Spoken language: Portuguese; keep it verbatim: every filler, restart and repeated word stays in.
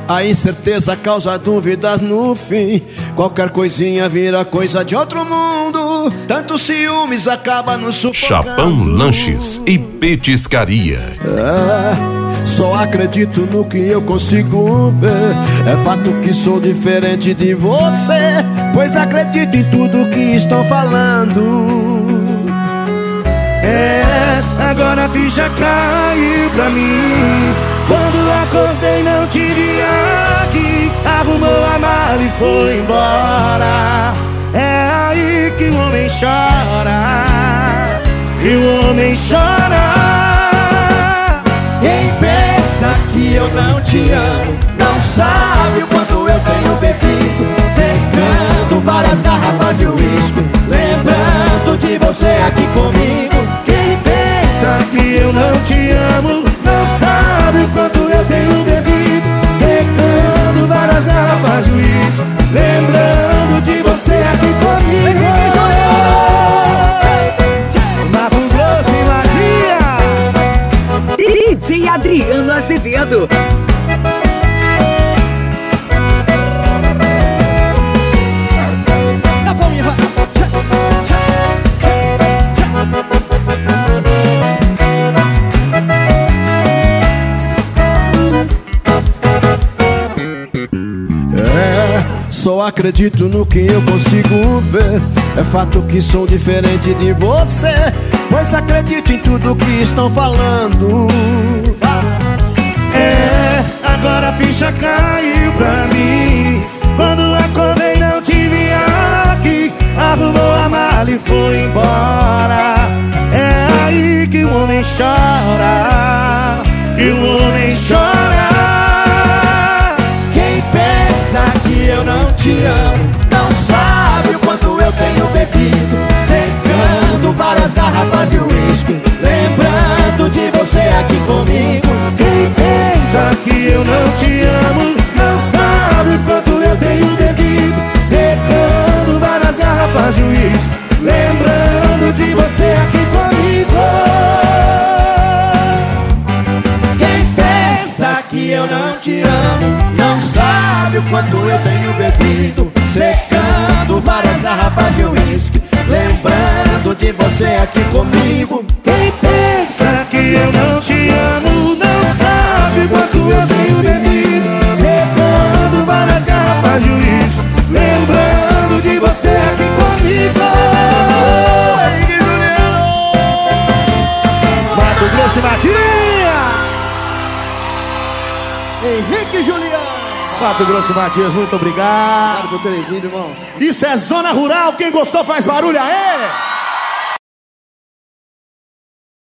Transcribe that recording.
A incerteza causa dúvidas no fim. Qualquer coisinha vira coisa de outro mundo. Tanto ciúmes acaba nos sufocando. Chapão Lanches e Petiscaria. É, só acredito no que eu consigo ver. É fato que sou diferente de você, pois acredito em tudo que estão falando. É, agora a ficha caiu pra mim. Quando acordei não te vi aqui. Arrumou a mala e foi embora. É aí que o homem chora. E o homem chora. Quem pensa que eu não te amo não sabe o quanto eu tenho bebido, secando várias garrafas de uísque, lembrando de você aqui comigo. Quem pensa que eu não te amo não sabe o quanto eu tenho bebido, secando várias garrafas de uísque, lembrando de você aqui comigo. Mato Grosso e Madia, D J Adriano Azevedo. Só acredito no que eu consigo ver. É fato que sou diferente de você, pois acredito em tudo que estão falando. É, agora a ficha caiu pra mim. Quando acordei não te vi aqui. Arrumou a mala e foi embora. É aí que o homem chora. Que o homem chora. Quem pensa que eu não te amo não sabe o quanto eu tenho bebido, secando várias garrafas de uísque, lembrando de você aqui comigo. Quem pensa que eu não te amo não sabe o quanto eu tenho bebido, secando várias garrafas de uísque, lembrando de você aqui comigo. Quem pensa que eu não te amo não sabe o quanto eu tenho bebido, secando várias garrafas de uísque, lembrando de você aqui comigo. Quem pensa que eu não te amo não sabe o quanto eu tenho bebido, secando várias garrafas de uísque, lembrando de você aqui comigo. Mato Grosso e Matinha, Henrique Juliano. Mato Grosso e Matias, muito obrigado. Obrigado por terem vindo, irmãos. Isso é Zona Rural, quem gostou faz barulho, aê!